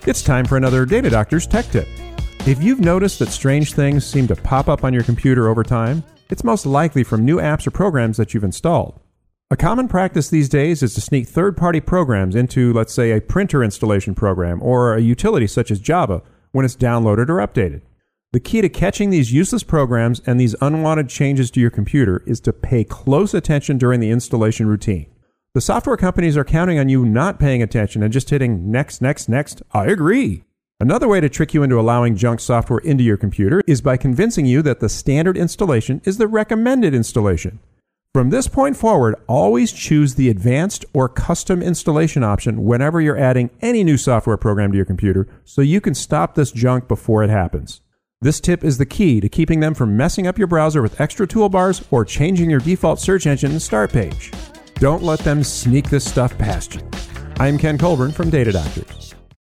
It's time for another Data Doctor's Tech Tip. If you've noticed that strange things seem to pop up on your computer over time, it's most likely from new apps or programs that you've installed. A common practice these days is to sneak third-party programs into, let's say, a printer installation program or a utility such as Java when it's downloaded or updated. The key to catching these useless programs and these unwanted changes to your computer is to pay close attention during the installation routine. The software companies are counting on you not paying attention and just hitting next, next, next. I agree. Another way to trick you into allowing junk software into your computer is by convincing you that the standard installation is the recommended installation. From this point forward, always choose the advanced or custom installation option whenever you're adding any new software program to your computer so you can stop this junk before it happens. This tip is the key to keeping them from messing up your browser with extra toolbars or changing your default search engine and start page. Don't let them sneak this stuff past you. I'm Ken Colburn from Data Doctors.